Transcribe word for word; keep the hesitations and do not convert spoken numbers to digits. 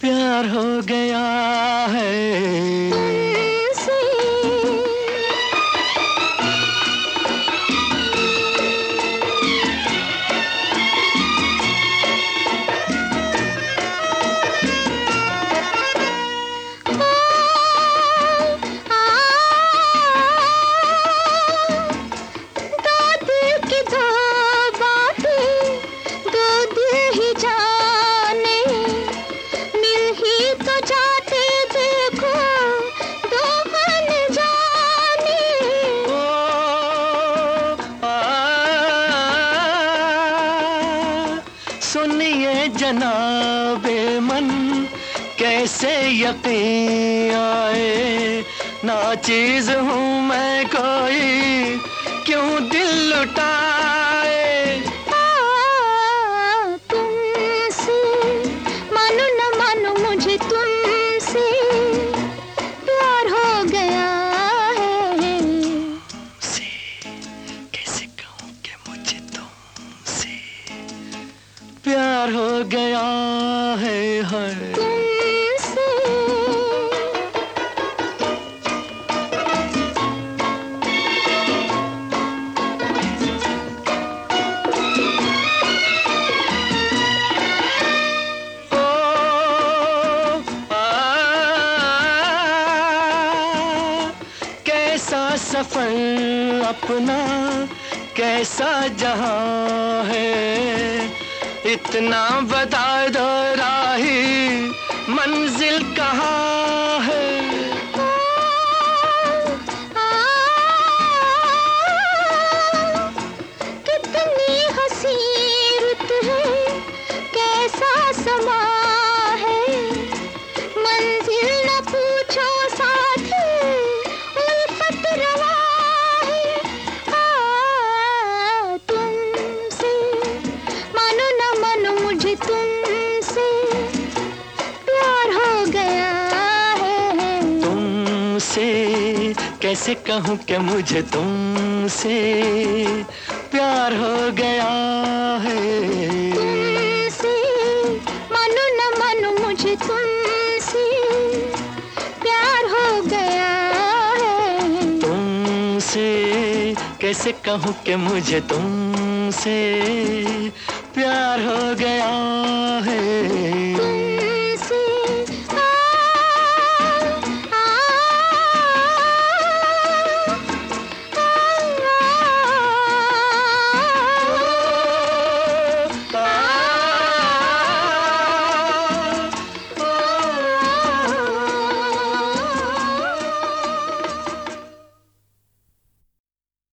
प्यार हो गया है तुमसे। सुनिए जनाबे मन कैसे यकीन आए, नाचीज हूँ मैं कोई क्यों दिल लुटाए। तुमसे मानो न मानो मुझे तुमसे प्यार हो गया है। से कैसे कहूँ कि मुझे तुमसे प्यार हो गया है, है। तुमसे। ओ, आ, कैसा सफर अपना कैसा जहां है, इतना बता दो राही मंजिल कहाँ है। कितनी हसी रुत है, कैसा समा है, मंजिल न पूछो साथी उल्फत रवा है। आ, तुमसे मानो न मानो मुझे तुमसे प्यार हो गया है। तुमसे कैसे कहूँ कि मुझे तुमसे प्यार हो गया है। तुमसे मानो न मानो मुझे तुमसे प्यार हो गया है। तुमसे कैसे कहूँ कि मुझे तुमसे प्यार हो गया है।